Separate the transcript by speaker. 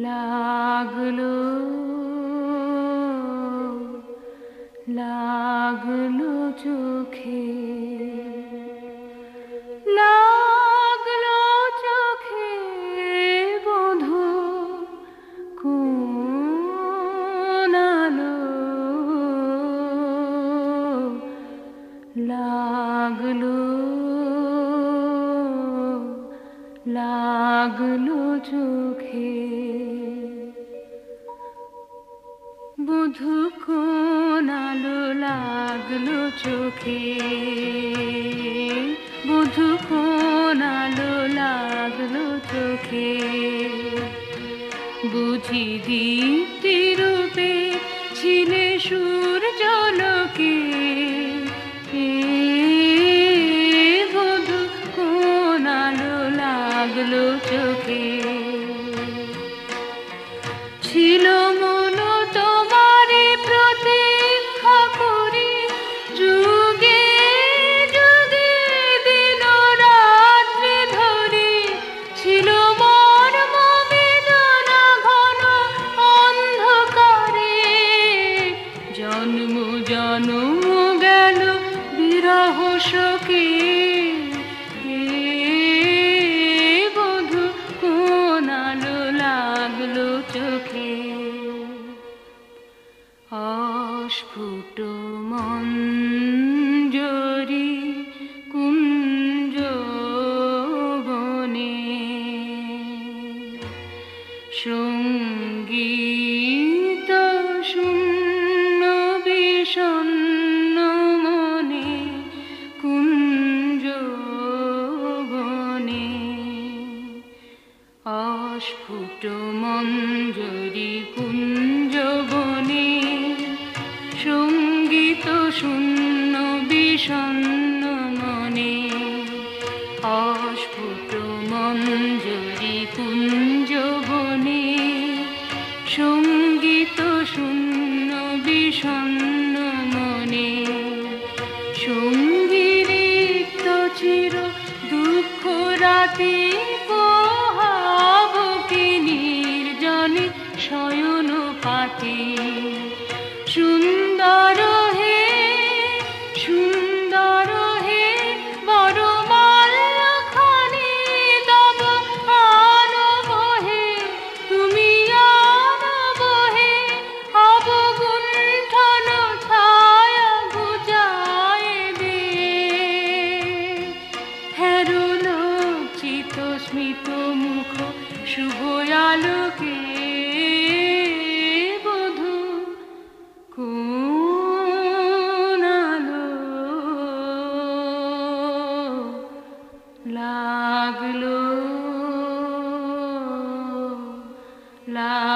Speaker 1: লাগলো লাগলো চোখে লাগলো চোখে বধূ কোন আলো লাগলো লাগলো চোখে বধূ কোন আলো লাগলো চোখে বধূ কোন আলো লাগলো চোখে বুঝি দীপ্তি রূপে ছিলে সূর্যালোকে বধূ কোন আলো লাগলো চোখে ছিল মন তোমারে প্রতীক্ষা করি যুগে যুগে দিন রাত্রি ধরে ছিল মন বেদনা ঘন অন্ধকারে জন্ম জন্ম গেল বিরহ শোকে বধূ কোন আলো লাগলো চোখে অস্ফুট মঞ্জরি কুঞ্জ বনে সঙ্গীত শূন্য বিষণ্ণ মনে কুঞ্জ বনে অস্ফুট মঞ্জরি কুঞ্জ বনে সঙ্গীত শূন্য বিষণ্ণ মনে অস্ফুট মঞ্জরি কুঞ্জ বনে সঙ্গীত শূন্য বিষণ্ণ মনে সঙ্গীরিক্ত চির দুঃখ রাতে পোহাবকে নির্জনে শয়ন পাতে সুন্দর হে সুন্দর হে বড় মাল্যখানি তব আনব হে তুমি আনব হে অবগুণ্ঠন ছায়া ঘুচায় দে হেরো লজ্জিত স্মিত মুখ শুভ আলোকে বধূ কোন আলো লাগলো